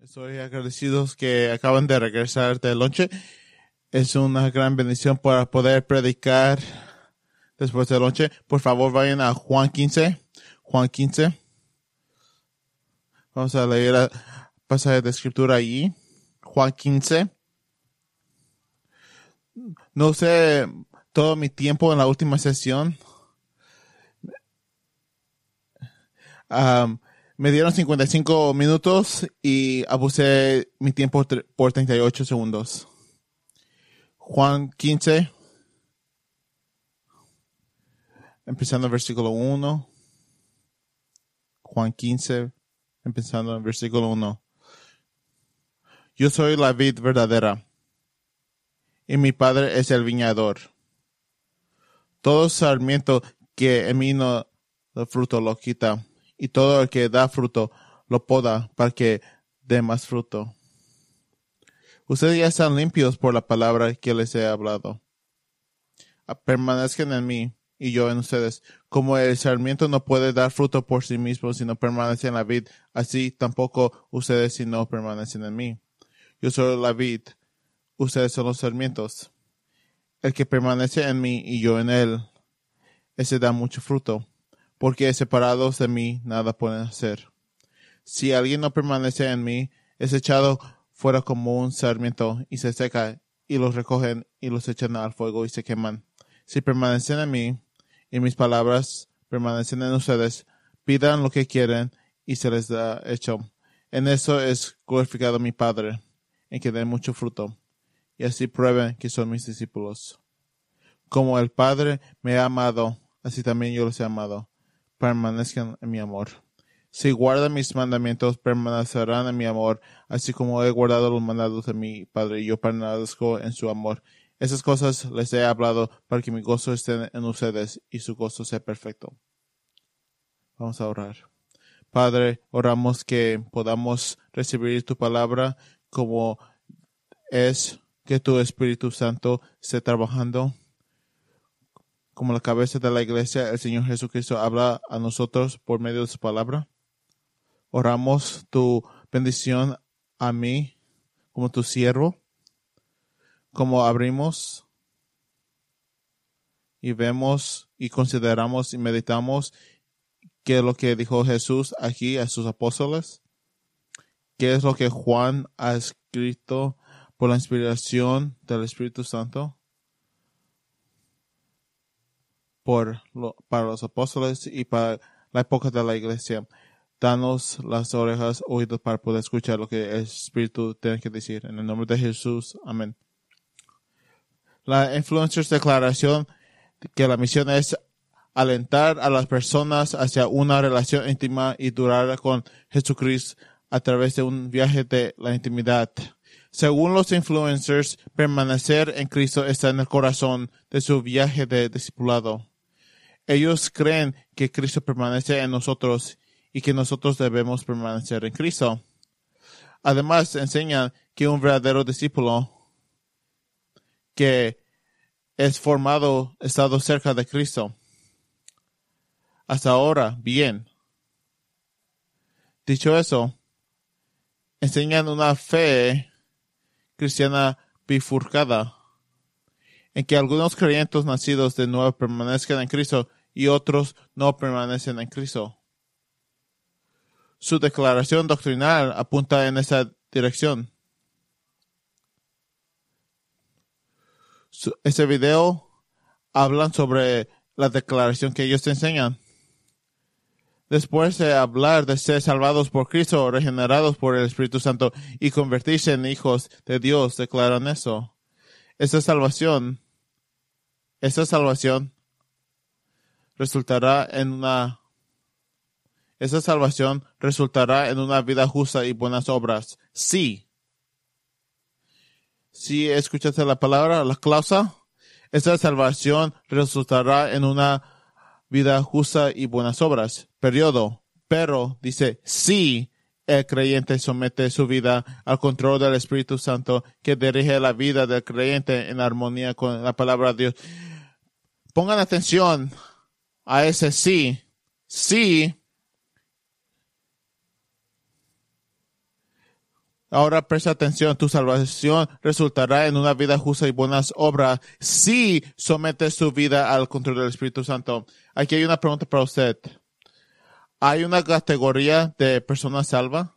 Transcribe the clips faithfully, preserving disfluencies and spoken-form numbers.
Estoy agradecido que acaban de regresar del lonche. Es una gran bendición para poder predicar después del lonche. Por favor, vayan a Juan quince. Juan quince. Vamos a leer el pasaje de escritura allí. Juan quince. No usé todo mi tiempo en la última sesión. Um, me dieron cincuenta y cinco minutos y abusé mi tiempo por treinta y ocho segundos. Juan quince, empezando en versículo uno. Juan quince, empezando en versículo uno. Yo soy la vid verdadera, y mi Padre es el viñador. Todo sarmiento que en mí no da fruto lo quita, y todo el que da fruto lo poda para que dé más fruto. Ustedes ya están limpios por la palabra que les he hablado. Permanezcan en mí y yo en ustedes. Como el sarmiento no puede dar fruto por sí mismo si no permanece en la vid, así tampoco ustedes si no permanecen en mí. Yo soy la vid, ustedes son los sarmientos. El que permanece en mí y yo en él, ese da mucho fruto, porque separados de mí nada pueden hacer. Si alguien no permanece en mí, es echado fuera como un sarmiento y se seca, y los recogen y los echan al fuego y se queman. Si permanecen en mí y mis palabras permanecen en ustedes, pidan lo que quieren y se les da hecho. En eso es glorificado mi Padre, en que den mucho fruto, y así prueben que son mis discípulos. Como el Padre me ha amado, así también yo los he amado. Permanezcan en mi amor. Si guardan mis mandamientos, permanecerán en mi amor, así como he guardado los mandatos de mi Padre, y yo permanezco en su amor. Esas cosas les he hablado para que mi gozo esté en ustedes y su gozo sea perfecto. Vamos a orar. Padre, oramos que podamos recibir tu palabra como es que tu Espíritu Santo esté trabajando. Como la cabeza de la iglesia, el Señor Jesucristo habla a nosotros por medio de su palabra. Oramos tu bendición a mí como tu siervo, como abrimos y vemos y consideramos y meditamos qué es lo que dijo Jesús aquí a sus apóstoles, qué es lo que Juan ha escrito por la inspiración del Espíritu Santo por lo, para los apóstoles y para la época de la iglesia. Danos las orejas, oídos para poder escuchar lo que el Espíritu tiene que decir. En el nombre de Jesús. Amén. La Influencers declaración que la misión es alentar a las personas hacia una relación íntima y duradera con Jesucristo a través de un viaje de la intimidad. Según los influencers, permanecer en Cristo está en el corazón de su viaje de discipulado. Ellos creen que Cristo permanece en nosotros y que nosotros debemos permanecer en Cristo. Además, enseñan que un verdadero discípulo que es formado estado cerca de Cristo. Hasta ahora, bien. Dicho eso, enseñan una fe cristiana bifurcada, en que algunos creyentes nacidos de nuevo permanezcan en Cristo y otros no permanecen en Cristo. Su declaración doctrinal apunta en esa dirección. Su, ese video hablan sobre la declaración que ellos enseñan. Después de hablar de ser salvados por Cristo, regenerados por el Espíritu Santo y convertirse en hijos de Dios, declaran eso. Esa salvación, esa salvación resultará en una Esa salvación resultará en una vida justa y buenas obras. Sí. Si escuchaste la palabra, la cláusula, esa salvación resultará en una vida justa y buenas obras. Periodo. Pero, dice, sí, el creyente somete su vida al control del Espíritu Santo que dirige la vida del creyente en armonía con la palabra de Dios. Pongan atención a ese sí. Sí. Ahora presta atención, tu salvación resultará en una vida justa y buenas obras si sometes tu vida al control del Espíritu Santo. Aquí hay una pregunta para usted. ¿Hay una categoría de persona salva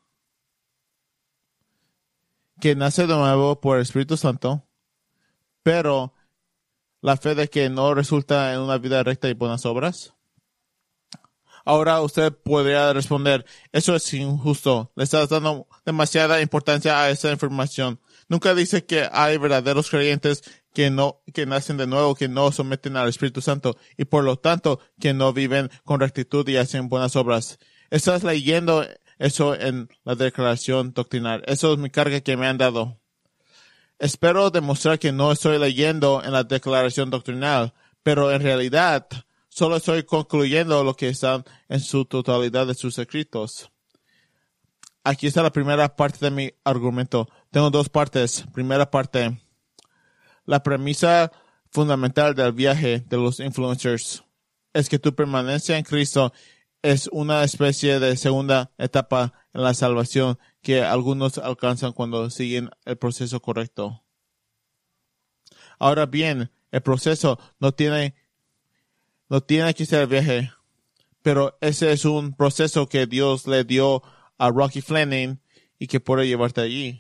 que nace de nuevo por el Espíritu Santo, pero la fe de que no resulta en una vida recta y buenas obras? Ahora usted podría responder, eso es injusto, le estás dando demasiada importancia a esa información. Nunca dice que hay verdaderos creyentes que no, que nacen de nuevo, que no someten al Espíritu Santo y por lo tanto que no viven con rectitud y hacen buenas obras. Estás leyendo eso en la declaración doctrinal. Eso es mi carga que me han dado. Espero demostrar que no estoy leyendo en la declaración doctrinal, pero en realidad solo estoy concluyendo lo que están en su totalidad de sus escritos. Aquí está la primera parte de mi argumento. Tengo dos partes. Primera parte. La premisa fundamental del viaje de los influencers es que tu permanencia en Cristo es una especie de segunda etapa en la salvación que algunos alcanzan cuando siguen el proceso correcto. Ahora bien, el proceso no tiene No tiene que ser el viaje, pero ese es un proceso que Dios le dio a Rocky Fleming y que puede llevarte allí.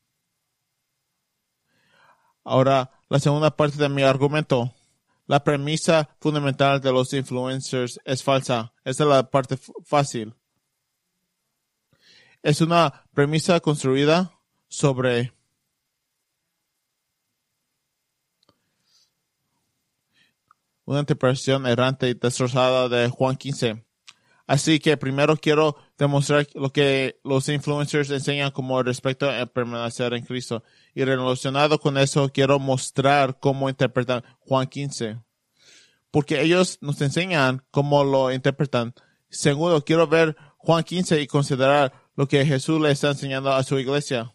Ahora, la segunda parte de mi argumento. La premisa fundamental de los influencers es falsa. Esa es la parte f- fácil. Es una premisa construida sobre una interpretación errante y destrozada de Juan quince. Así que primero quiero demostrar lo que los influencers enseñan como respecto a permanecer en Cristo. Y relacionado con eso, quiero mostrar cómo interpretan Juan quince. Porque ellos nos enseñan cómo lo interpretan. Segundo, quiero ver Juan quince y considerar lo que Jesús le está enseñando a su iglesia.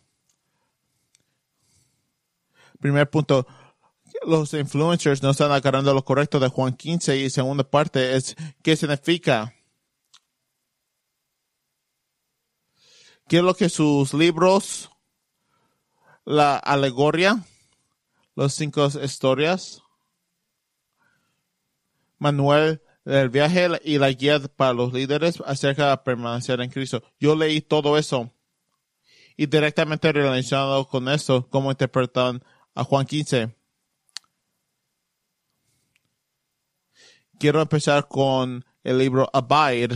Primer punto. Los influencers no están agarrando lo correcto de Juan quince y segunda parte es ¿qué significa? ¿Qué es lo que sus libros, la alegoría, los cinco historias, manual del viaje y la guía para los líderes acerca de permanecer en Cristo? Yo leí todo eso y directamente relacionado con eso, cómo interpretan a Juan quince. Quiero empezar con el libro Abide.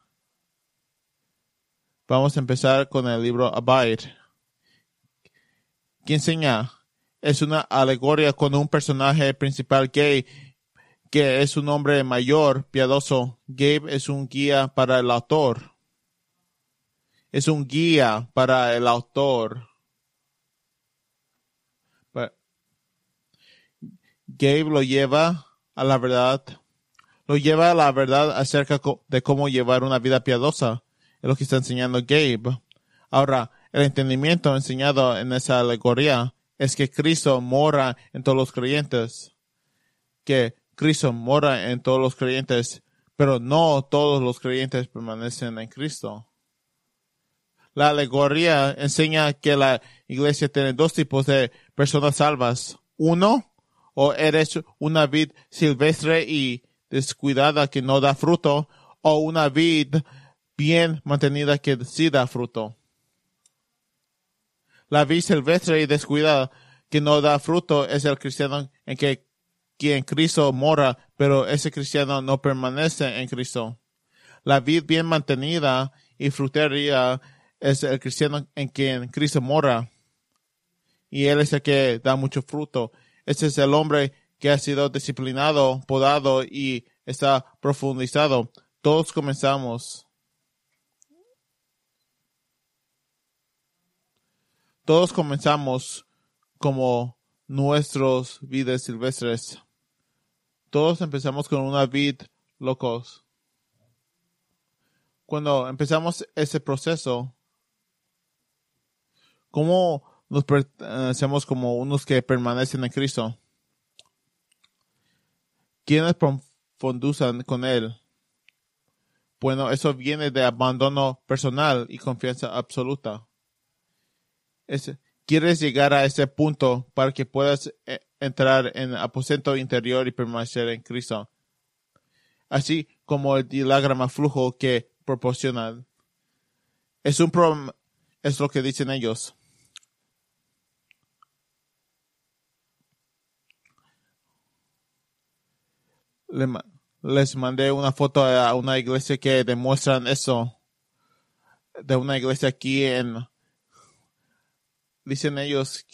Vamos a empezar con el libro Abide. ¿Qué enseña? Es una alegoría con un personaje principal gay que es un hombre mayor, piadoso. Gabe es un guía para el autor. Es un guía para el autor. Gabe lo lleva a la verdad. Lo lleva a la verdad acerca de cómo llevar una vida piadosa. Es lo que está enseñando Gabe. Ahora, el entendimiento enseñado en esa alegoría es que Cristo mora en todos los creyentes. Que Cristo mora en todos los creyentes, pero no todos los creyentes permanecen en Cristo. La alegoría enseña que la iglesia tiene dos tipos de personas salvas. Uno, o eres una vid silvestre y descuidada que no da fruto, o una vid bien mantenida que sí da fruto. La vid silvestre y descuidada que no da fruto es el cristiano en que quien Cristo mora, pero ese cristiano no permanece en Cristo. La vid bien mantenida y frutería es el cristiano en quien Cristo mora, y él es el que da mucho fruto. Ese es el hombre que ha sido disciplinado, podado y está profundizado. Todos comenzamos. Todos comenzamos como nuestros vidas silvestres. Todos empezamos con una vid locos. Cuando empezamos ese proceso, ¿cómo nos hacemos como unos que permanecen en Cristo? ¿Quiénes profundizan con Él? Bueno, eso viene de abandono personal y confianza absoluta. Es, quieres llegar a ese punto para que puedas eh, entrar en el aposento interior y permanecer en Cristo. Así como el diagrama flujo que proporciona. Es un pro, es lo que dicen ellos. Le, les mandé una foto a una iglesia que demuestran eso. De una iglesia aquí en... Dicen ellos...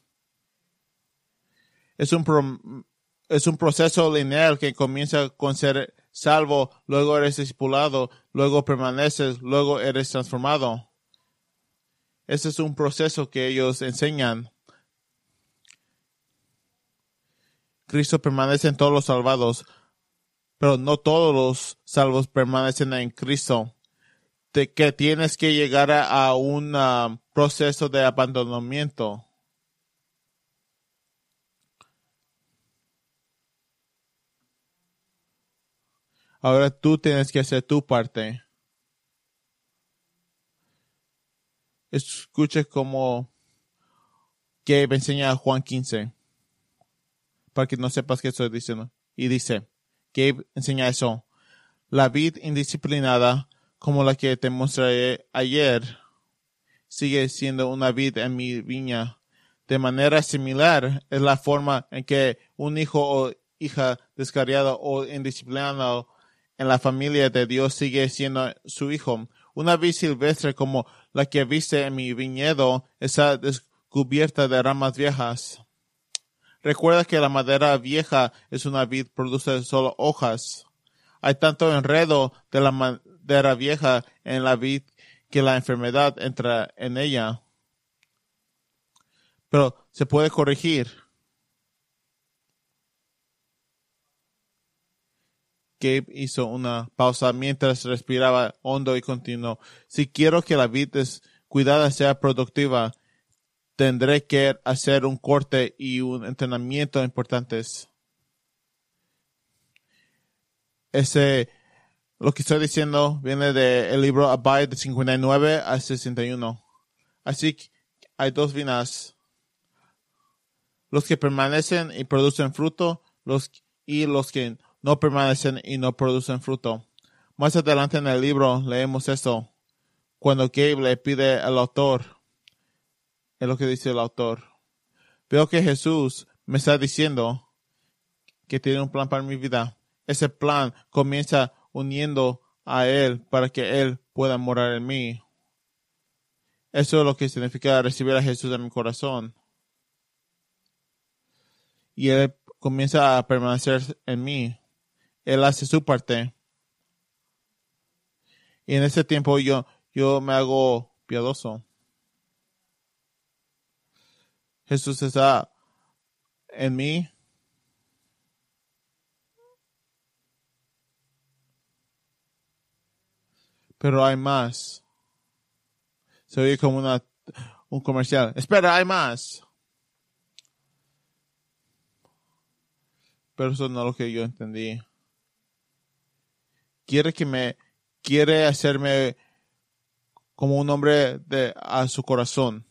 Es un, pro, es un proceso lineal que comienza con ser salvo, luego eres discipulado, luego permaneces, luego eres transformado. Ese es un proceso que ellos enseñan. Cristo permanece en todos los salvados, pero no todos los salvos permanecen en Cristo. De que tienes que llegar a, a un uh, proceso de abandonamiento. Ahora tú tienes que hacer tu parte. Escuche cómo Gabe enseña a Juan quince. Para que no sepas qué estoy diciendo. Y dice, Gabe enseña eso. La vid indisciplinada, como la que te mostré ayer, sigue siendo una vid en mi viña. De manera similar, es la forma en que un hijo o hija descarriado o indisciplinado en la familia de Dios sigue siendo su hijo. Una vid silvestre como la que viste en mi viñedo está descubierta de ramas viejas. Recuerda que la madera vieja es una vid, produce solo hojas. Hay tanto enredo de la madera vieja en la vid que la enfermedad entra en ella. Pero se puede corregir. Gabe hizo una pausa mientras respiraba hondo y continuó. Si quiero que la vid descuidada sea productiva, tendré que hacer un corte y un entrenamiento importantes. Ese, lo que estoy diciendo viene del libro Abide de cincuenta y nueve a sesenta y uno. Así que hay dos vinas. Los que permanecen y producen fruto, los y los que no permanecen y no producen fruto. Más adelante en el libro leemos esto. Cuando Gabe le pide al autor, es lo que dice el autor. Veo que Jesús me está diciendo que tiene un plan para mi vida. Ese plan comienza uniendo a Él para que Él pueda morar en mí. Eso es lo que significa recibir a Jesús en mi corazón. Y Él comienza a permanecer en mí. Él hace su parte. Y en ese tiempo yo, yo me hago piadoso. Jesús está en mí. Pero hay más. Se oye como una, un comercial. Espera, hay más. Pero eso no es lo que yo entendí. Quiere que me, quiere hacerme como un hombre de, a su corazón.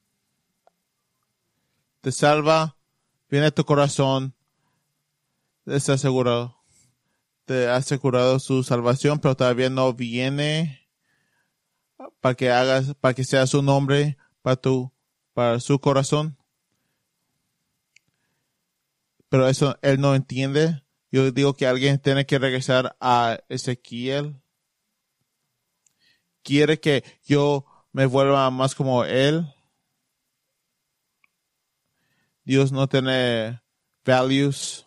Te salva, viene a tu corazón, está asegurado. Te ha asegurado su salvación, pero todavía no viene para que hagas, para que sea su nombre para tu, para su corazón. Pero eso él no entiende. Yo digo que alguien tiene que regresar a Ezequiel. Quiere que yo me vuelva más como él. Dios no tiene values.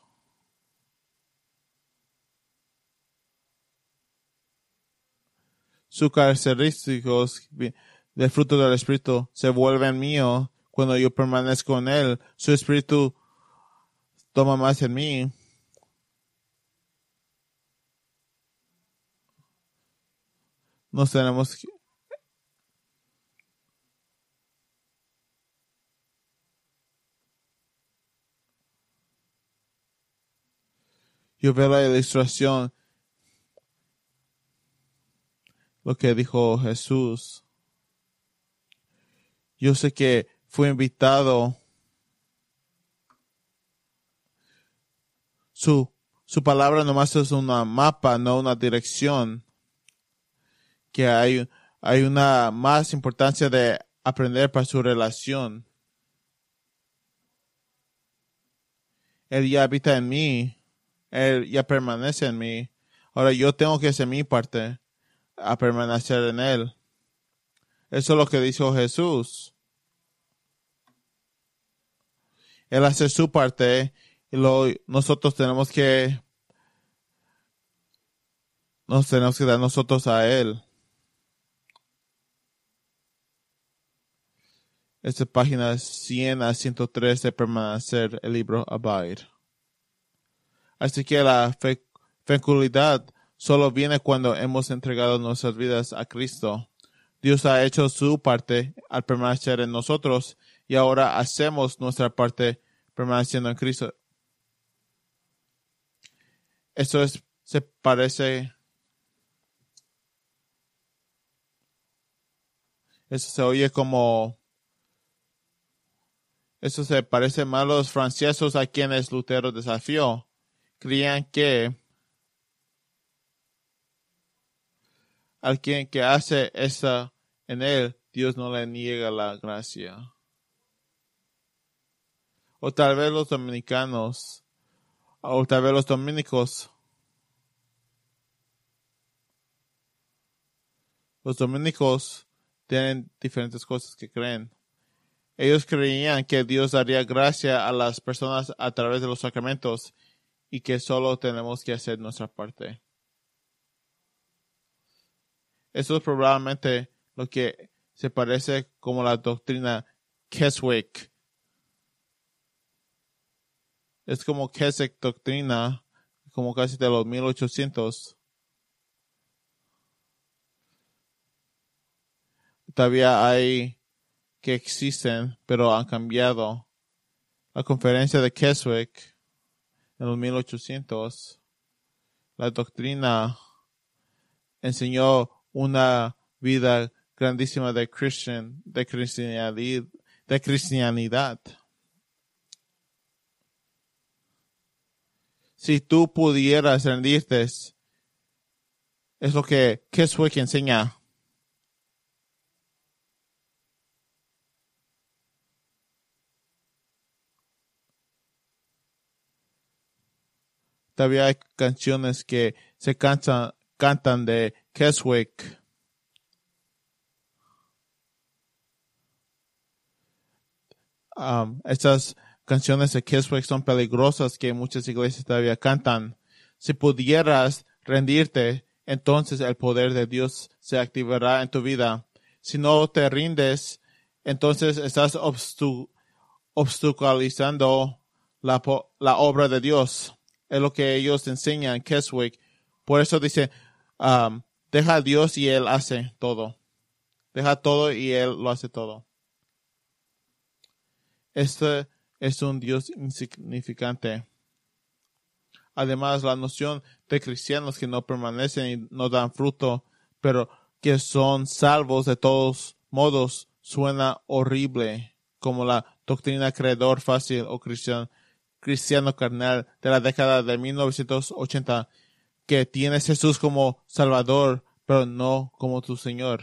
Sus característicos del fruto del Espíritu se vuelven míos cuando yo permanezco en Él. Su Espíritu toma más en mí. Nos tenemos que... Yo veo la ilustración, lo que dijo Jesús. Yo sé que fue invitado. Su, su palabra nomás es un mapa, no una dirección. Que hay, hay una más importancia de aprender para su relación. Él ya habita en mí. Él ya permanece en mí. Ahora yo tengo que hacer mi parte a permanecer en Él. Eso es lo que dijo Jesús. Él hace su parte y lo, nosotros tenemos que nos tenemos que dar nosotros a Él. Esta página es cien a ciento tres de permanecer el libro Abide. Así que la fe, fecundidad solo viene cuando hemos entregado nuestras vidas a Cristo. Dios ha hecho su parte al permanecer en nosotros y ahora hacemos nuestra parte permaneciendo en Cristo. Eso es, se parece, eso se oye como, eso se parece más a los franceses a quienes Lutero desafió. Creían que al quien que hace esa en él, Dios no le niega la gracia. O tal vez los dominicanos, o tal vez los dominicos, los dominicos tienen diferentes cosas que creen. Ellos creían que Dios daría gracia a las personas a través de los sacramentos y que solo tenemos que hacer nuestra parte. Eso es probablemente lo que se parece como la doctrina Keswick. Es como Keswick doctrina, como casi de los mil ochocientos. Todavía hay que existen, pero han cambiado. La conferencia de Keswick en los mil ochocientos, la doctrina enseñó una vida grandísima de Christian, de cristianidad, de cristianidad. Si tú pudieras rendirte, es lo que Keswick enseña. Todavía hay canciones que se cantan, cantan de Keswick. Um, estas canciones de Keswick son peligrosas que muchas iglesias todavía cantan. Si pudieras rendirte, entonces el poder de Dios se activará en tu vida. Si no te rindes, entonces estás obstu- obstaculizando la, la obra de Dios. Es lo que ellos enseñan, Keswick. Por eso dice, um, deja a Dios y Él hace todo. Deja todo y Él lo hace todo. Este es un Dios insignificante. Además, la noción de cristianos que no permanecen y no dan fruto, pero que son salvos de todos modos, suena horrible, como la doctrina creedor fácil o cristiano, cristiano carnal de la década de mil novecientos ochenta, que tienes Jesús como Salvador, pero no como tu Señor.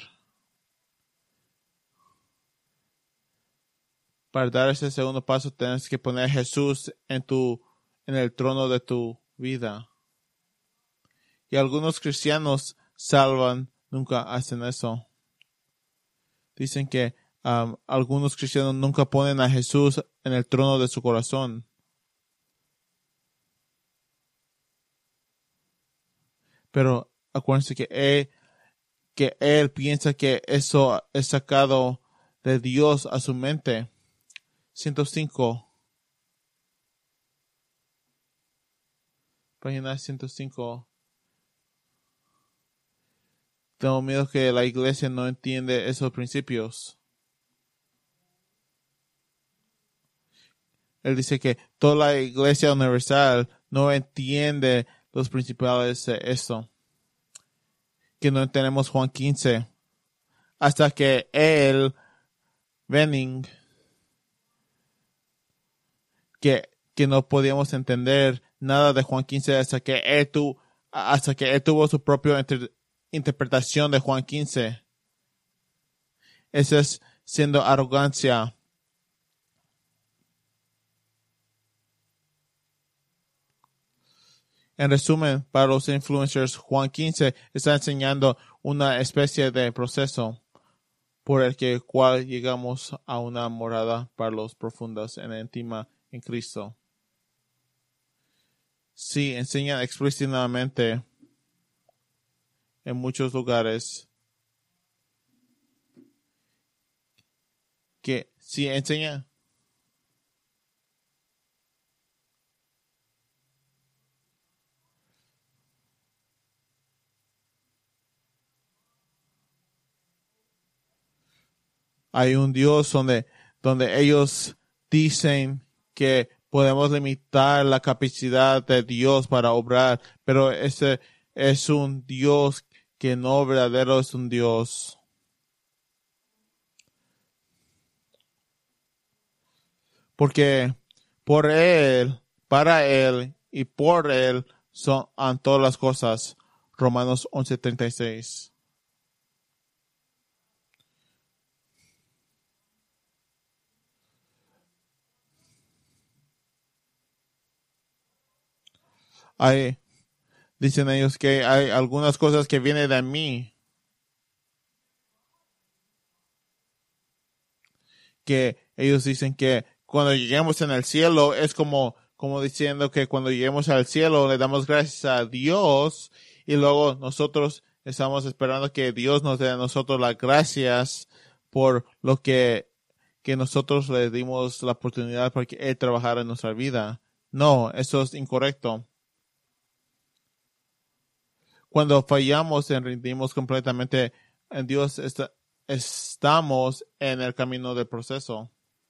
Para dar ese segundo paso, tienes que poner a Jesús en tu, en el trono de tu vida. Y algunos cristianos salvan, nunca hacen eso. Dicen que um, algunos cristianos nunca ponen a Jesús en el trono de su corazón. Pero acuérdense que él, que él piensa que eso es sacado de Dios a su mente. ciento cinco. Página ciento cinco. Tengo miedo que la iglesia no entiende esos principios. Él dice que toda la iglesia universal no entiende los principales de esto. Que no entendemos Juan quince. Hasta que él, Benning, que, que no podíamos entender nada de Juan quince hasta que él, tu, hasta que él tuvo su propia inter, interpretación de Juan quince. Eso es siendo arrogancia. En resumen, para los influencers, Juan quince está enseñando una especie de proceso por el que cual llegamos a una morada para los profundos en íntima en Cristo. Sí, enseñan explícitamente en muchos lugares que sí enseña hay un Dios donde, donde ellos dicen que podemos limitar la capacidad de Dios para obrar, pero ese es un Dios que no verdadero es un Dios. Porque por Él, para Él y por Él son todas las cosas. Romanos once treinta y seis. Hay, dicen ellos que hay algunas cosas que vienen de mí. Que ellos dicen que cuando lleguemos en el cielo es como, como diciendo que cuando lleguemos al cielo le damos gracias a Dios y luego nosotros estamos esperando que Dios nos dé a nosotros las gracias por lo que, que nosotros le dimos la oportunidad para que Él trabajara en nuestra vida. No, eso es incorrecto. Cuando fallamos y rendimos completamente en Dios, está, estamos en el camino del proceso.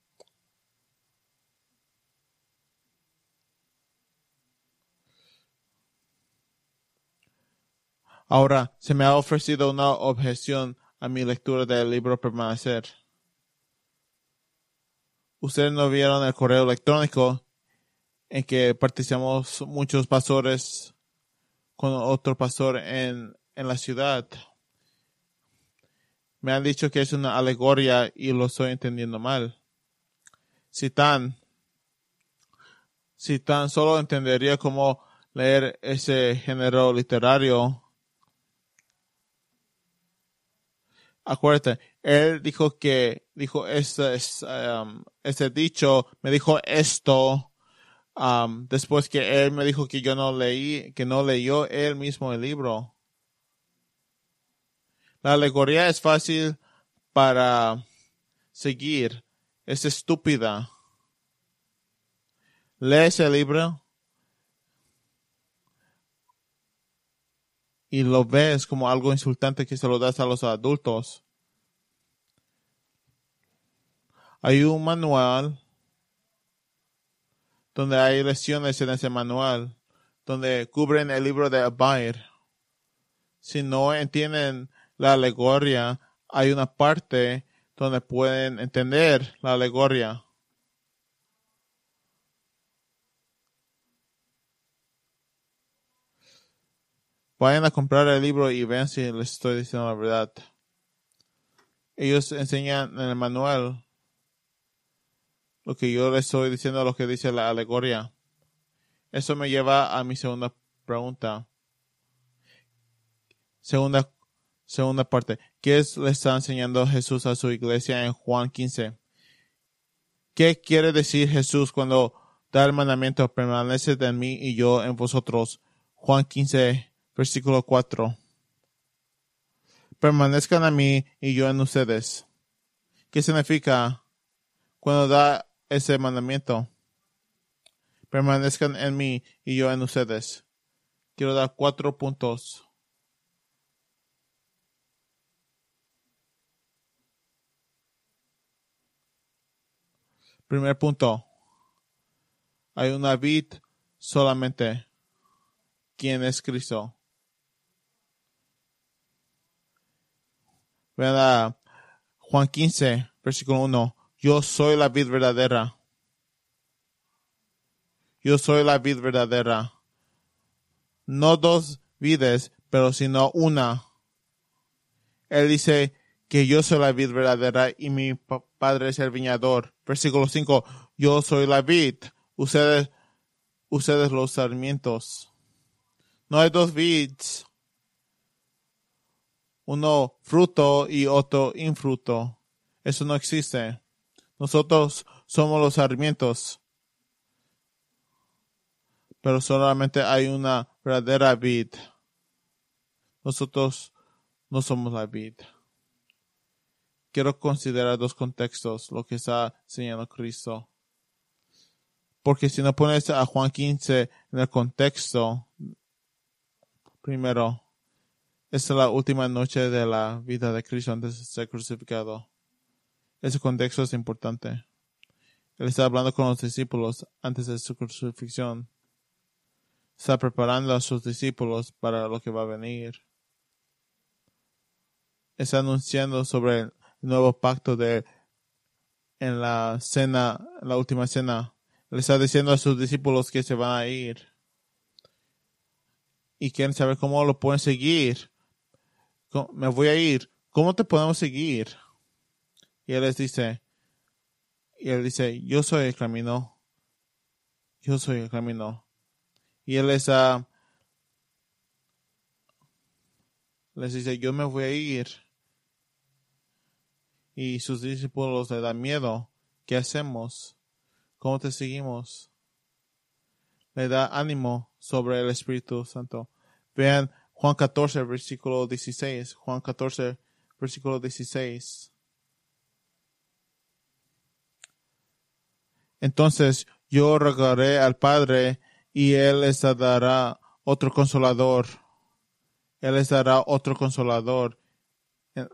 Ahora, se me ha ofrecido una objeción a mi lectura del libro Permanecer. Ustedes no vieron el correo electrónico en que participamos muchos pastores con otro pastor en, en la ciudad. Me han dicho que es una alegoría y lo estoy entendiendo mal. Si tan, si tan solo entendería cómo leer ese género literario. Acuérdate, él dijo que, dijo ese, um, ese dicho, me dijo esto, um, después que él me dijo que yo no leí, que no leyó él mismo el libro. La alegoría es fácil para seguir, es estúpida. Lee ese libro y lo ves como algo insultante que se lo das a los adultos. Hay un manual donde hay lecciones en ese manual donde cubren el libro de Abide. Si no entienden la alegoría, hay una parte donde pueden entender la alegoría. Vayan a comprar el libro y vean si les estoy diciendo la verdad. Ellos enseñan en el manual lo que yo les estoy diciendo, lo que dice la alegoría. Eso me lleva a mi segunda pregunta. Segunda, segunda parte. ¿Qué es, le está enseñando Jesús a su iglesia en Juan quince? ¿Qué quiere decir Jesús cuando da el mandamiento, permaneced en mí y yo en vosotros? Juan quince, versículo cuatro. Permanezcan en mí y yo en ustedes. ¿Qué significa cuando da ese mandamiento? Permanezcan en mí y yo en ustedes. Quiero dar cuatro puntos. Primer punto. Hay una vid solamente. ¿Quién es Cristo? Vean a Juan quince, versículo uno. Yo soy la vid verdadera. Yo soy la vid verdadera. No dos vides, pero sino una. Él dice que yo soy la vid verdadera y mi pa- padre es el viñador. Versículo cinco. Yo soy la vid. Ustedes, ustedes los sarmientos. No hay dos vids. Uno fruto y otro infruto. Eso no existe. Nosotros somos los sarmientos. Pero solamente hay una verdadera vid. Nosotros no somos la vid. Quiero considerar dos contextos, lo que está enseñando Cristo. Porque si no pones a Juan quince en el contexto, primero, esta es la última noche de la vida de Cristo antes de ser crucificado. Ese contexto es importante. Él está hablando con los discípulos antes de su crucifixión. Está preparando a sus discípulos para lo que va a venir. Está anunciando sobre el nuevo pacto de en la cena, la última cena. Le está diciendo a sus discípulos que se van a ir. Y quieren saber cómo lo pueden seguir. Me voy a ir. ¿Cómo te podemos seguir? Y él les dice, y él dice, yo soy el camino. Yo soy el camino. Y él les, uh, les dice, yo me voy a ir. Y sus discípulos le dan miedo. ¿Qué hacemos? ¿Cómo te seguimos? Le da ánimo sobre el Espíritu Santo. Vean Juan catorce, versículo dieciséis. Juan catorce, versículo dieciséis. Entonces yo rogaré al Padre y Él les dará otro consolador. Él les dará otro consolador. En,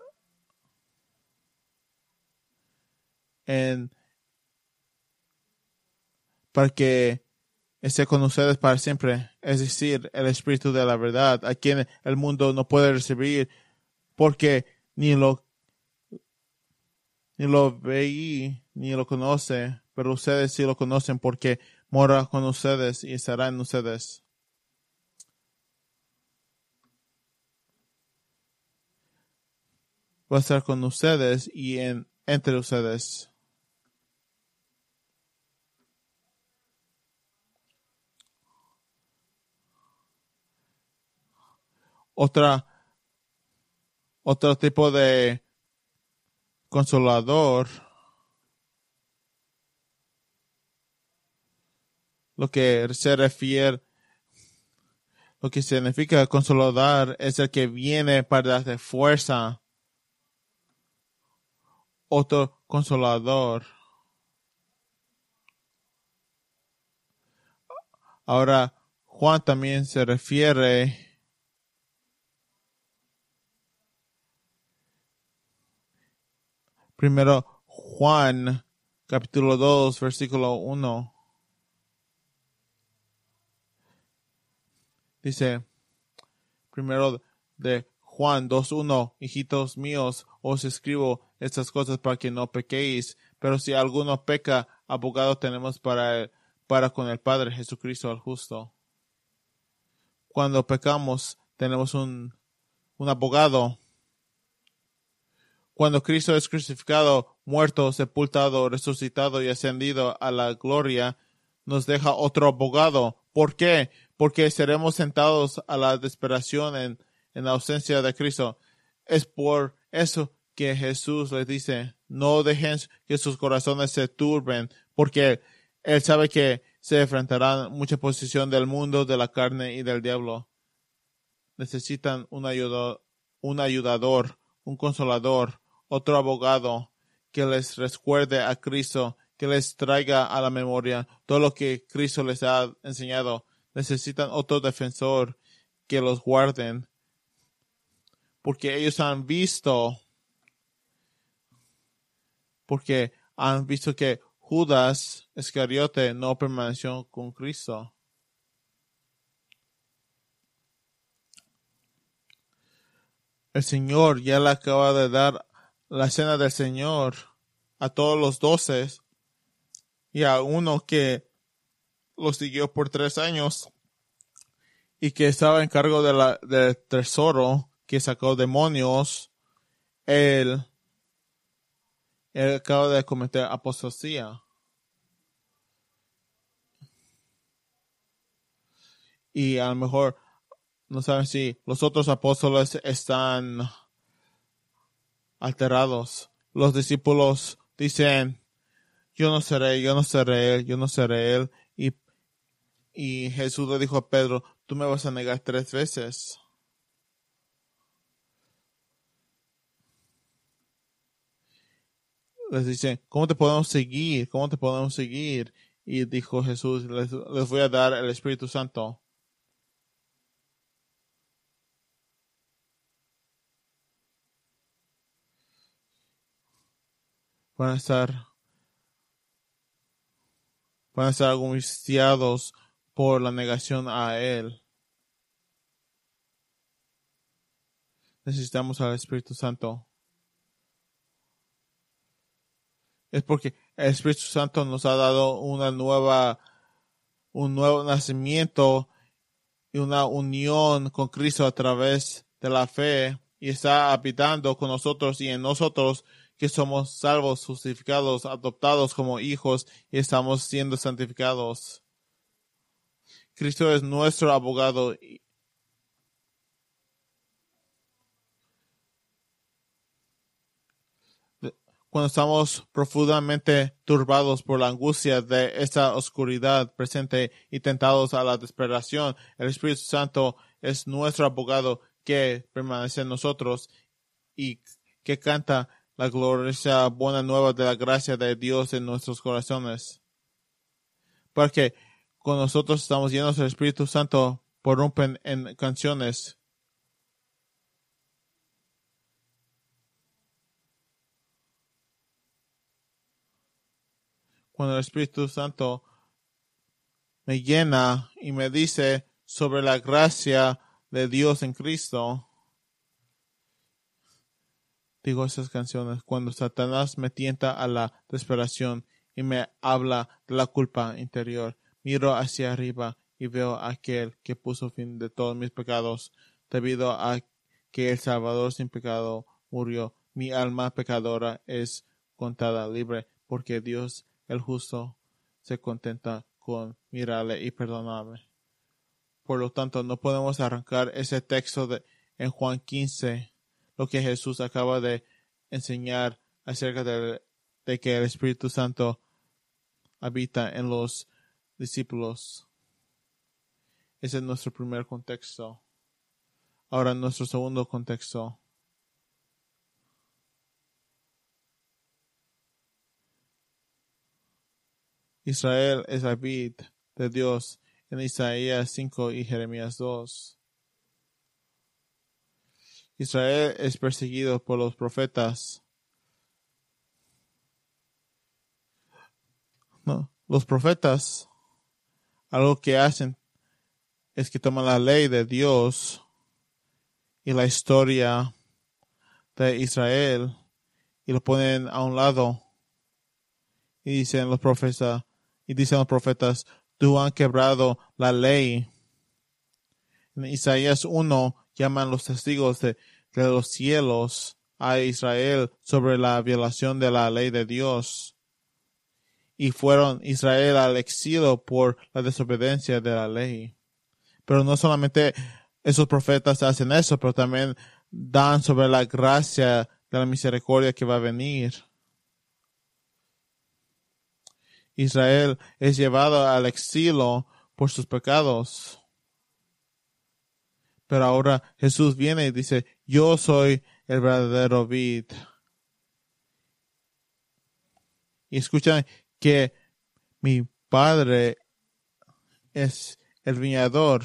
en, para que esté con ustedes para siempre. Es decir, el Espíritu de la verdad, a quien el mundo no puede recibir porque ni lo ni lo veí ni lo conoce, pero ustedes sí lo conocen porque mora con ustedes y estará en ustedes. Va a estar con ustedes y en, entre ustedes. Otra, otro tipo de consolador, lo que se refiere, lo que significa consolador es el que viene para darte fuerza. Otro consolador. Ahora, Juan también se refiere primero Juan capítulo dos versículo uno. Dice primero de Juan dos uno, hijitos míos, os escribo estas cosas para que no pequéis, pero si alguno peca, abogado tenemos para el, para con el Padre, Jesucristo el justo. Cuando pecamos, tenemos un, un abogado. Cuando Cristo es crucificado, muerto, sepultado, resucitado y ascendido a la gloria, nos deja otro abogado. ¿Por qué? Porque seremos sentados a la desesperación en, en la ausencia de Cristo. Es por eso que Jesús les dice, no dejen que sus corazones se turben, porque Él sabe que se enfrentarán mucha oposición del mundo, de la carne y del diablo. Necesitan un, ayudo, un ayudador, un consolador, otro abogado que les recuerde a Cristo, que les traiga a la memoria todo lo que Cristo les ha enseñado. Necesitan otro defensor que los guarden, porque ellos han visto, porque han visto que Judas Iscariote no permaneció con Cristo. El Señor ya le acaba de dar la cena del Señor a todos los doce y a uno que lo siguió por tres años y que estaba en cargo de la, del tesoro, que sacó demonios, él, él acaba de cometer apostasía. Y a lo mejor no saben si los otros apóstoles están alterados. Los discípulos dicen, yo no seré, yo no seré él, yo no seré él. Y, y Jesús le dijo a Pedro, tú me vas a negar tres veces. Les dicen, ¿cómo te podemos seguir? ¿Cómo te podemos seguir? Y dijo Jesús, les, les voy a dar el Espíritu Santo. Van a estar, van a estar angustiados por la negación a Él. Necesitamos al Espíritu Santo. Es porque el Espíritu Santo nos ha dado una nueva, un nuevo nacimiento y una unión con Cristo a través de la fe, y está habitando con nosotros y en nosotros, que somos salvos, justificados, adoptados como hijos y estamos siendo santificados. Cristo es nuestro abogado. Cuando estamos profundamente turbados por la angustia de esta oscuridad presente y tentados a la desesperación, el Espíritu Santo es nuestro abogado que permanece en nosotros y que canta la gloriosa buena nueva de la gracia de Dios en nuestros corazones. Porque cuando nosotros estamos llenos del Espíritu Santo, prorrumpen en canciones. Cuando el Espíritu Santo me llena y me dice sobre la gracia de Dios en Cristo, digo esas canciones. Cuando Satanás me tienta a la desesperación y me habla de la culpa interior, miro hacia arriba y veo a aquel que puso fin de todos mis pecados, debido a que el Salvador sin pecado murió. Mi alma pecadora es contada libre, porque Dios el justo se contenta con mirarle y perdonarme. Por lo tanto, no podemos arrancar ese texto de, en Juan quince, lo que Jesús acaba de enseñar acerca de, de que el Espíritu Santo habita en los discípulos. Ese es nuestro primer contexto. Ahora, nuestro segundo contexto. Israel es la vid de Dios en Isaías cinco y Jeremías dos. Israel es perseguido por los profetas. No, los profetas, algo que hacen es que toman la ley de Dios y la historia de Israel y lo ponen a un lado. Y dicen los profetas, y dicen los profetas, tú han quebrado la ley. En Isaías uno llaman los testigos de, de los cielos a Israel sobre la violación de la ley de Dios. Y fueron Israel al exilio por la desobediencia de la ley. Pero no solamente esos profetas hacen eso, pero también dan sobre la gracia de la misericordia que va a venir. Israel es llevado al exilio por sus pecados. Pero ahora Jesús viene y dice, yo soy el verdadero vid. Y escuchan que mi Padre es el viñador.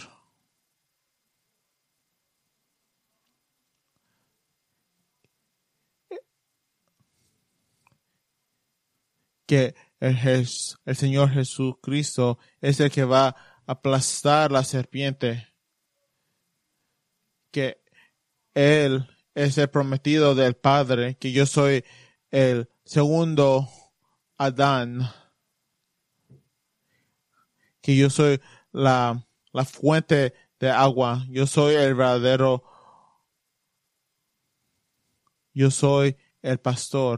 Que el, Jes, el Señor Jesucristo es el que va a aplastar la serpiente. Que Él es el prometido del Padre, que yo soy el segundo Adán. que yo soy la, la fuente de agua. Yo soy el verdadero. Yo soy el pastor.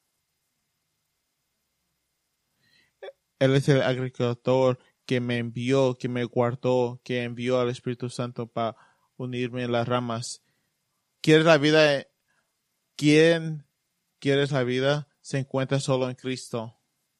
Él es el agricultor que me envió, que me guardó, que envió al Espíritu Santo para unirme en las ramas. ¿Quieres la vida? ¿Quién quieres la vida? Se encuentra solo en Cristo.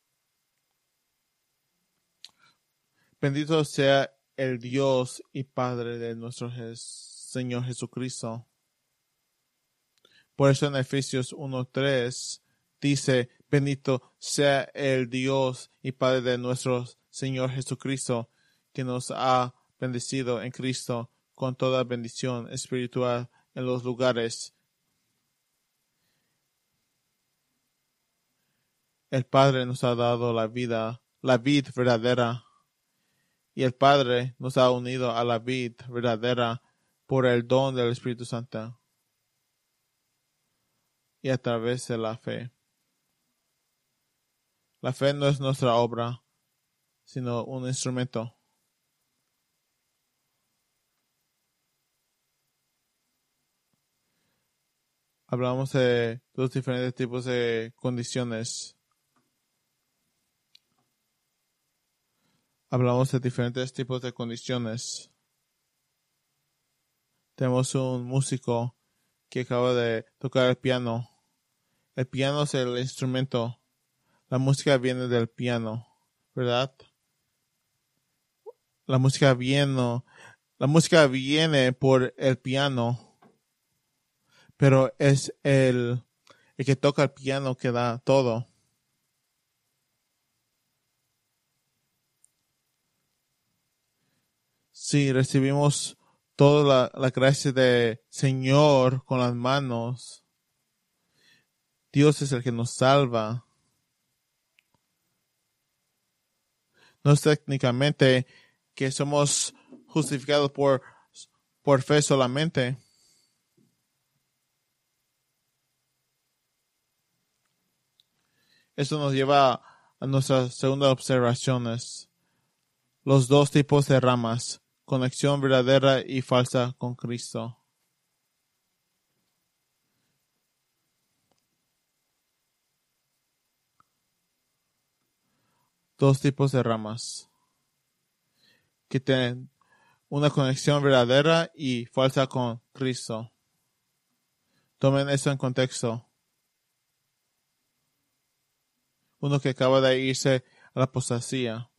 Bendito sea el Dios y Padre de nuestro Señor Jesucristo. Por eso en Efesios uno tres dice, bendito sea el Dios y Padre de nuestro Señor Jesucristo, que nos ha bendecido en Cristo con toda bendición espiritual en los lugares. El Padre nos ha dado la vida, la vid verdadera, y el Padre nos ha unido a la vid verdadera por el don del Espíritu Santo y a través de la fe. La fe no es nuestra obra, sino un instrumento. Hablamos de dos diferentes tipos de condiciones. Hablamos de diferentes tipos de condiciones. Tenemos un músico que acaba de tocar el piano. El piano es el instrumento. La música viene del piano, ¿verdad? La música viene, la música viene por el piano, pero es el, el que toca el piano que da todo. Si recibimos toda la, la gracia del Señor con las manos, Dios es el que nos salva. No es técnicamente que somos justificados por, por fe solamente. Eso nos lleva a nuestras segundas observaciones. Los dos tipos de ramas, conexión verdadera y falsa con Cristo. Dos tipos de ramas que tienen una conexión verdadera y falsa con Cristo. Tomen eso en contexto. Uno que acaba de irse a la apostasía.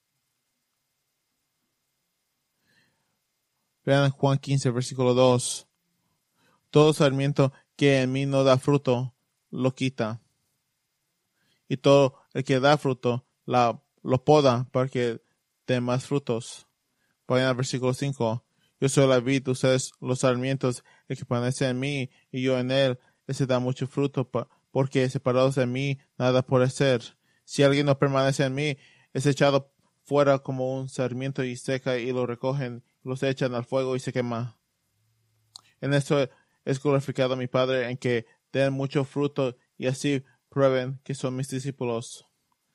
Vean Juan quince, versículo dos. Todo sarmiento que en mí no da fruto, lo quita. Y todo el que da fruto, la, lo poda para que dé más frutos. Vayan al versículo cinco. Yo soy la vid, ustedes los sarmientos, el que permanece en mí y yo en él, ese da mucho fruto, porque separados de mí nada puede ser. Si alguien no permanece en mí, es echado fuera como un sarmiento y seca, y lo recogen, los echan al fuego y se quema. En esto es glorificado mi Padre, en que den mucho fruto y así prueben que son mis discípulos.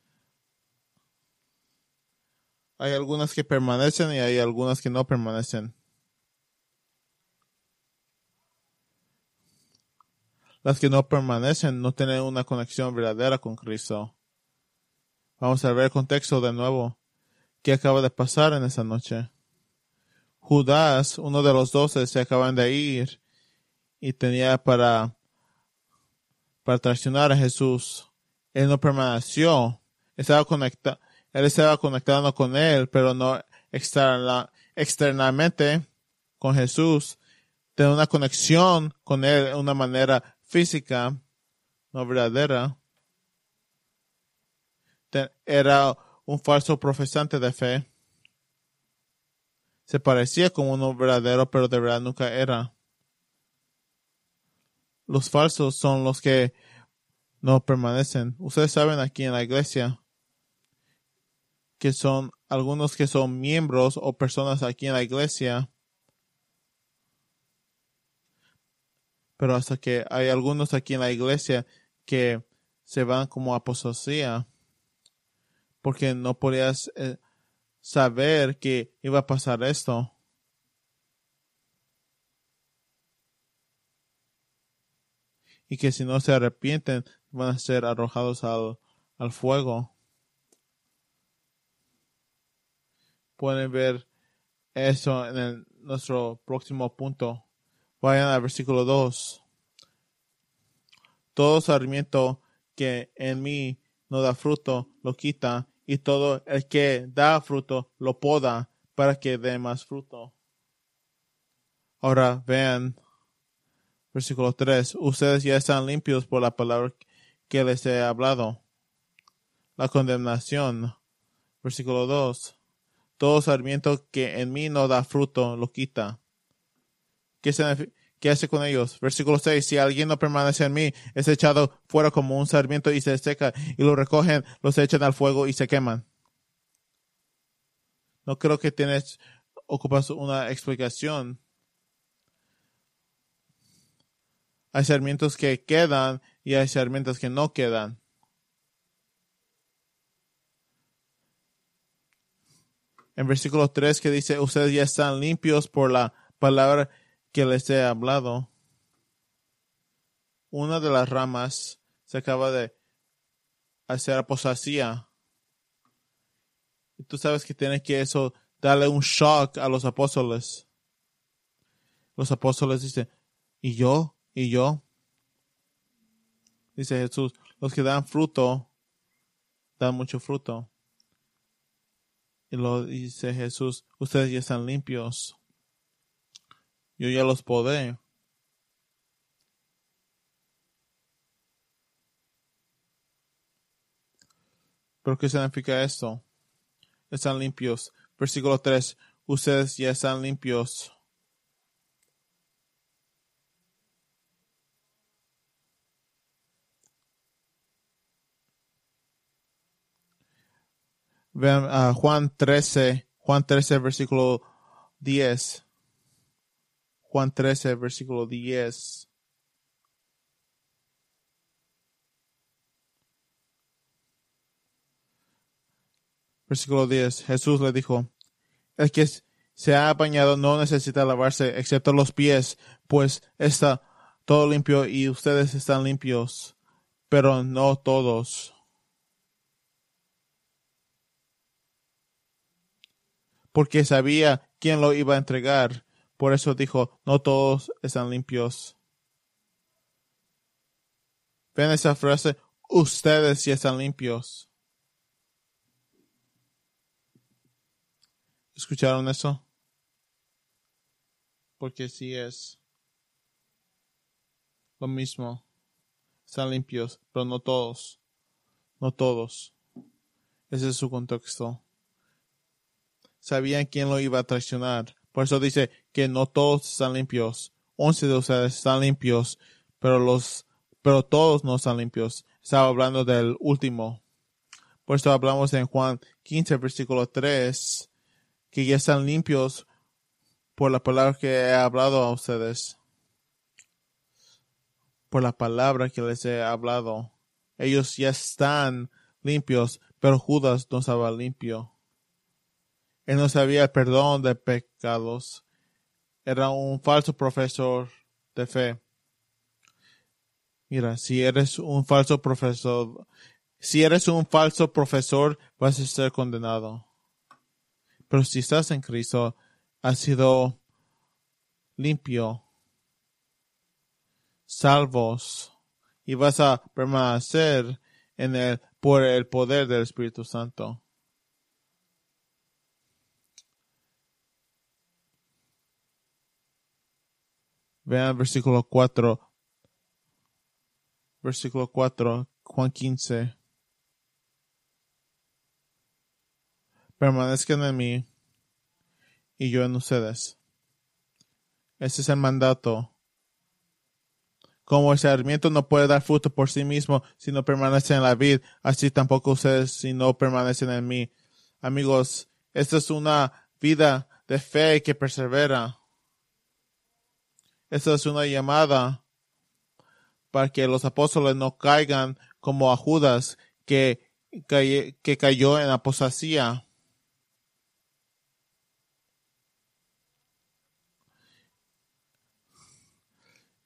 Hay algunas que permanecen y hay algunas que no permanecen. Las que no permanecen no tienen una conexión verdadera con Cristo. Vamos a ver el contexto de nuevo. ¿Qué acaba de pasar en esa noche? Judas, uno de los doce, se acaban de ir y tenía para, para traicionar a Jesús. Él no permaneció. Estaba conectado. Él estaba conectado con él, pero no externa, externamente con Jesús. Tenía una conexión con él de una manera física, no verdadera. Era un falso profesante de fe. Se parecía como uno verdadero, pero de verdad nunca era. Los falsos son los que no permanecen. Ustedes saben aquí en la iglesia que son algunos que son miembros o personas aquí en la iglesia, pero hasta que hay algunos aquí en la iglesia que se van como apostasía porque no podías eh, saber que iba a pasar esto. Y que si no se arrepienten, van a ser arrojados al, al fuego. Pueden ver eso en el, nuestro próximo punto. Vayan al versículo dos. Todo sarmiento que en mí no da fruto, lo quita, y todo el que da fruto, lo poda, para que dé más fruto. Ahora vean, versículo tres. Ustedes ya están limpios por la palabra que les he hablado. La condenación. Versículo dos. Todo sarmiento que en mí no da fruto, lo quita. ¿Qué, se, ¿Qué hace con ellos? Versículo seis. Si alguien no permanece en mí, es echado fuera como un sarmiento y se seca, y lo recogen, los echan al fuego y se queman. No creo que tienes, ocupas una explicación. Hay sarmientos que quedan y hay sarmientos que no quedan. En versículo tres que dice, ustedes ya están limpios por la palabra que les he hablado. Una de las ramas se acaba de hacer apostasía. Y tú sabes que tiene que eso darle un shock a los apóstoles. Los apóstoles dicen, ¿y yo? ¿Y yo? Dice Jesús, los que dan fruto, dan mucho fruto. Y lo dice Jesús, ustedes ya están limpios. Yo ya los podé. ¿Pero qué significa esto? Están limpios. Versículo tres, ustedes ya están limpios. Vean uh, Juan trece, Juan trece, versículo diez. Juan trece, versículo diez. Versículo diez. Jesús le dijo, el que se ha bañado no necesita lavarse excepto los pies, pues está todo limpio y ustedes están limpios, pero no todos. Porque sabía quién lo iba a entregar. Por eso dijo, no todos están limpios. Ven esa frase, ustedes ya están limpios. ¿Escucharon eso? Porque sí es lo mismo. Están limpios, pero no todos. No todos. Ese es su contexto. Sabían quién lo iba a traicionar. Por eso dice que no todos están limpios. Once de ustedes están limpios, pero los, pero todos no están limpios. Estaba hablando del último. Por eso hablamos en Juan quince, versículo tres, que ya están limpios por la palabra que he hablado a ustedes. Por la palabra que les he hablado. Ellos ya están limpios, pero Judas no estaba limpio. Él no sabía el perdón de pecados. Era un falso profesor de fe. Mira, si eres un falso profesor, si eres un falso profesor, vas a ser condenado. Pero si estás en Cristo, has sido limpio, salvos, y vas a permanecer en él por el poder del Espíritu Santo. Vean el versículo cuatro. Versículo cuatro, Juan quince. Permanezcan en mí y yo en ustedes. Ese es el mandato. Como el sarmiento no puede dar fruto por sí mismo si no permanece en la vid, así tampoco ustedes si no permanecen en mí. Amigos, esta es una vida de fe que persevera. Esta es una llamada para que los apóstoles no caigan como a Judas, que, que cayó en apostasía.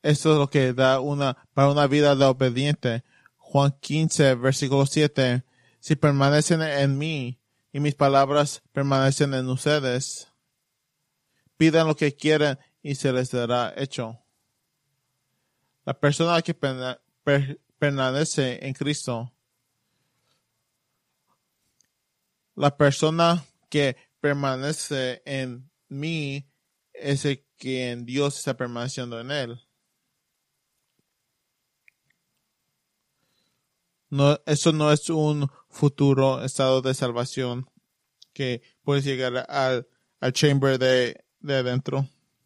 Esto es lo que da una, para una vida de obediente. Juan quince, versículo siete. Si permanecen en mí y mis palabras permanecen en ustedes, pidan lo que quieran y se les dará hecho. La persona que perna- per- permanece en Cristo, la persona que permanece en mí es el quien Dios está permaneciendo en él. No, eso no es un futuro estado de salvación que puedes llegar al, al chamber de, de adentro.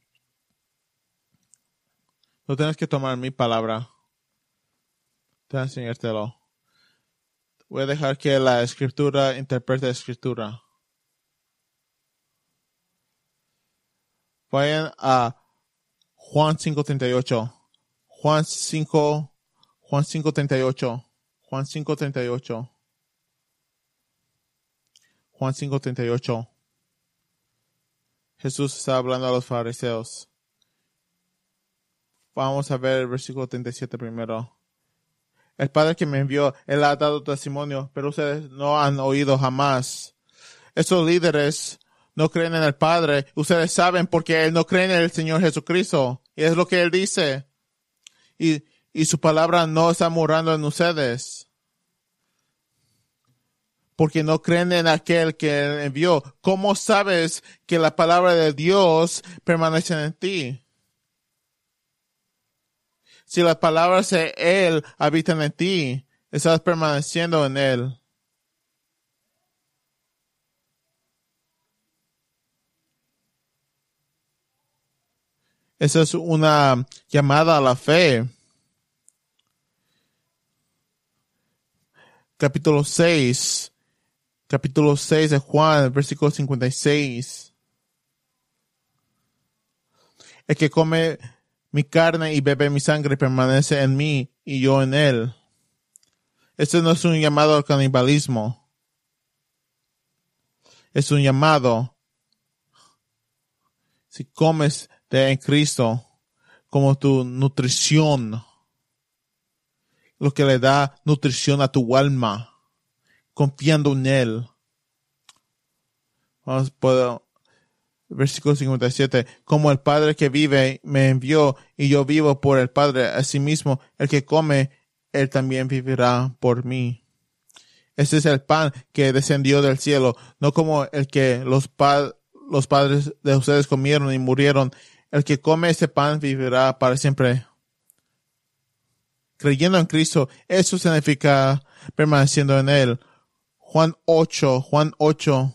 No tienes que tomar mi palabra. Te voy a enseñártelo. Voy a dejar que la escritura interprete la escritura. Vayan a Juan cinco treinta y ocho. Juan cinco, Juan cinco treinta y ocho. Juan cinco treinta y ocho. Juan cinco treinta y ocho. Jesús está hablando a los fariseos. Vamos a ver el versículo treinta y siete primero. El Padre que me envió, Él ha dado testimonio, pero ustedes no han oído jamás. Estos líderes no creen en el Padre. Ustedes saben porque Él no cree en el Señor Jesucristo. Y es lo que Él dice. Y, y su palabra no está morando en ustedes. Porque no creen en aquel que Él envió. ¿Cómo sabes que la palabra de Dios permanece en ti? Si las palabras de Él habitan en ti, estás permaneciendo en Él. Esa es una llamada a la fe. Capítulo seis. Capítulo seis de Juan, versículo cincuenta y seis. El que come mi carne y bebe mi sangre permanece en mí y yo en él. Este no es un llamado al canibalismo. Es un llamado. Si comes de en Cristo como tu nutrición, lo que le da nutrición a tu alma, confiando en Él. Vamos, puedo, versículo cincuenta y siete. Como el Padre que vive me envió y yo vivo por el Padre, asimismo el que come, Él también vivirá por mí. Este es el pan que descendió del cielo, no como el que los, pa- los padres de ustedes comieron y murieron. El que come ese pan vivirá para siempre. Creyendo en Cristo, eso significa permaneciendo en Él. Juan ocho, Juan ocho,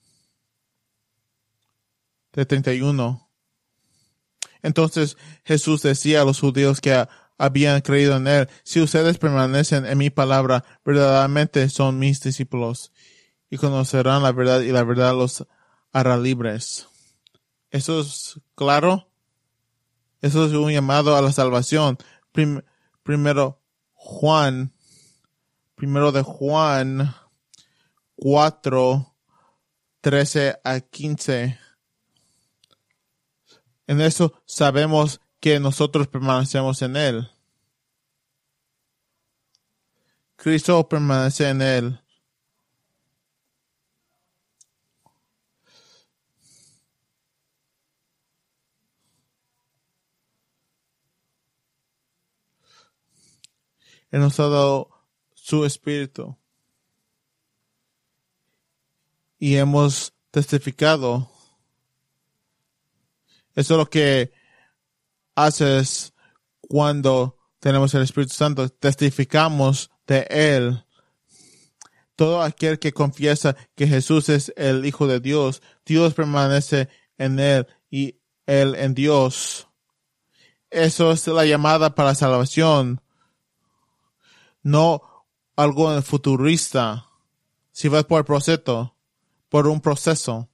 de treinta y uno. Entonces Jesús decía a los judíos que habían creído en Él: si ustedes permanecen en mi palabra, verdaderamente son mis discípulos y conocerán la verdad y la verdad los hará libres. ¿Eso es claro? Eso es un llamado a la salvación. Prim- primero Juan, primero de Juan cuatro, trece a quince. En eso sabemos que nosotros permanecemos en Él. Cristo permanece en Él. Él nos ha dado su Espíritu. Y hemos testificado. Eso es lo que haces cuando tenemos el Espíritu Santo. Testificamos de Él. Todo aquel que confiesa que Jesús es el Hijo de Dios, Dios permanece en Él y Él en Dios. Eso es la llamada para la salvación. No algo futurista. Si vas por el proceso, por un proceso.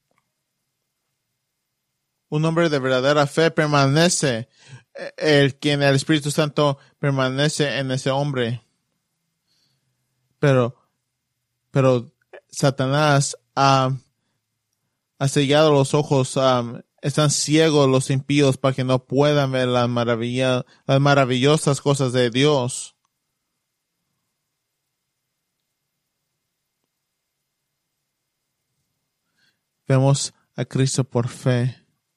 Un hombre de verdadera fe permanece, el quien el Espíritu Santo permanece en ese hombre. Pero, pero Satanás ha, ha sellado los ojos um, están ciegos los impíos para que no puedan ver las, maravilla, las maravillosas cosas de Dios. Vemos a Cristo por fe.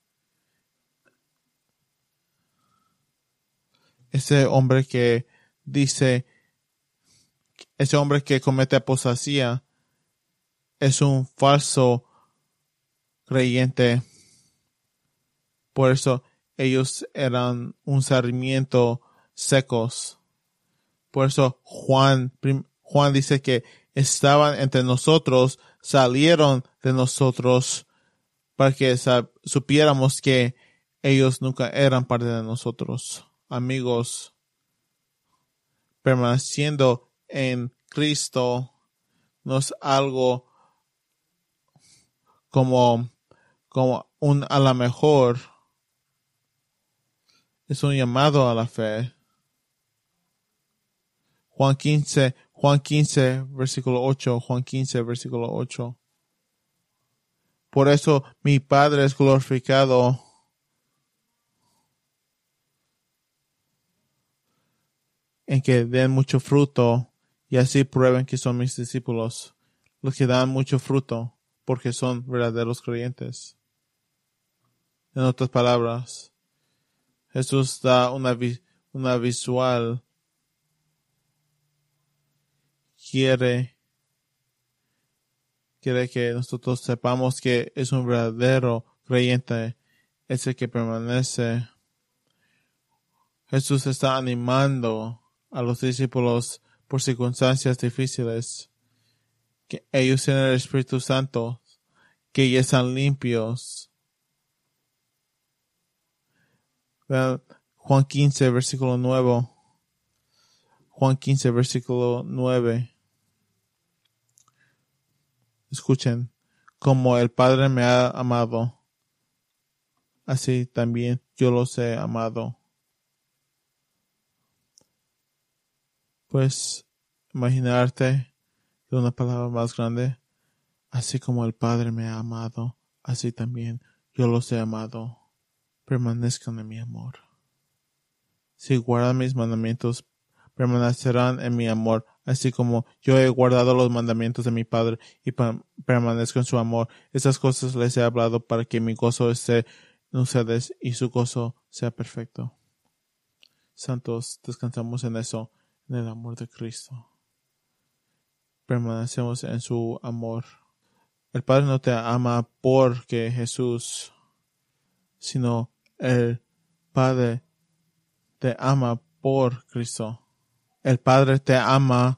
Ese hombre que dice, ese hombre que comete apostasía es un falso creyente. Por eso ellos eran un sarmiento secos. Por eso Juan, Juan dice que estaban entre nosotros, salieron de nosotros para que supiéramos que ellos nunca eran parte de nosotros. Amigos, permaneciendo en Cristo no es algo como, como un a la mejor. Es un llamado a la fe. Juan quince, Juan quince, versículo ocho, Juan quince, versículo ocho. Por eso mi Padre es glorificado en que den mucho fruto y así prueben que son mis discípulos, los que dan mucho fruto porque son verdaderos creyentes. En otras palabras, Jesús da una, una visual. Quiere, quiere que nosotros sepamos que es un verdadero creyente, es el que permanece. Jesús está animando a los discípulos por circunstancias difíciles, que ellos tienen el Espíritu Santo, que ya están limpios. Vean Juan quince, versículo nueve. Juan quince, versículo nueve. Escuchen, como el Padre me ha amado, así también yo los he amado. Pues imaginarte de una palabra más grande, así como el Padre me ha amado, así también yo los he amado. Permanezcan en mi amor. Si guardan mis mandamientos, permanecerán en mi amor, así como yo he guardado los mandamientos de mi Padre y permanezco en su amor. Estas cosas les he hablado para que mi gozo esté en ustedes y su gozo sea perfecto. Santos, descansamos en eso, en el amor de Cristo. Permanecemos en su amor. El Padre no te ama porque Jesús, sino el Padre te ama por Cristo. El Padre te ama,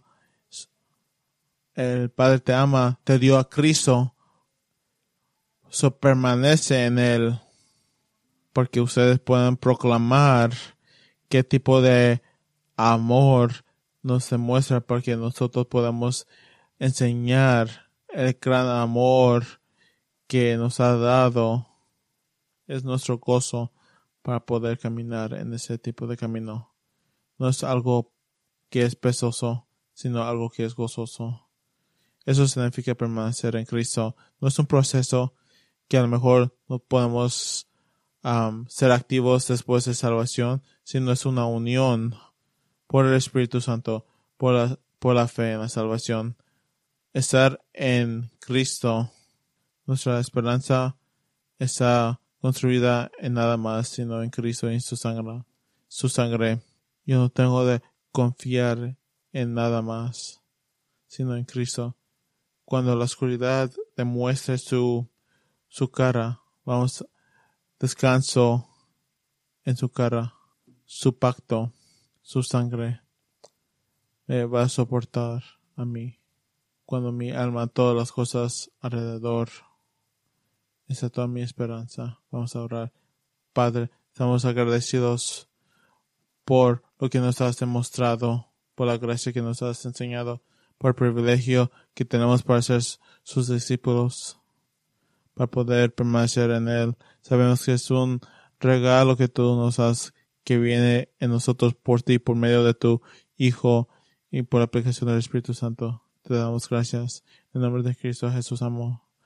el Padre te ama, te dio a Cristo, so permanece en Él, porque ustedes puedan proclamar qué tipo de amor nos demuestra, porque nosotros podemos enseñar el gran amor que nos ha dado. Es nuestro gozo para poder caminar en ese tipo de camino. No es algo que es pesoso, sino algo que es gozoso. Eso significa permanecer en Cristo. No es un proceso que a lo mejor no podemos um, ser activos después de salvación, sino es una unión por el Espíritu Santo, por la, por la fe en la salvación. Estar en Cristo, nuestra esperanza está construida en nada más, sino en Cristo y en su sangre. Su sangre. Yo no tengo de confiar en nada más, sino en Cristo. Cuando la oscuridad demuestre su, su cara, vamos, descanso en su cara, su pacto, su sangre, me va a soportar a mí. Cuando mi alma, todas las cosas alrededor, esa es toda mi esperanza. Vamos a orar. Padre, estamos agradecidos por lo que nos has demostrado, por la gracia que nos has enseñado, por el privilegio que tenemos para ser sus discípulos, para poder permanecer en Él. Sabemos que es un regalo que tú nos has, que viene en nosotros por ti, por medio de tu Hijo y por la aplicación del Espíritu Santo. Te damos gracias. En el nombre de Cristo Jesús, amor.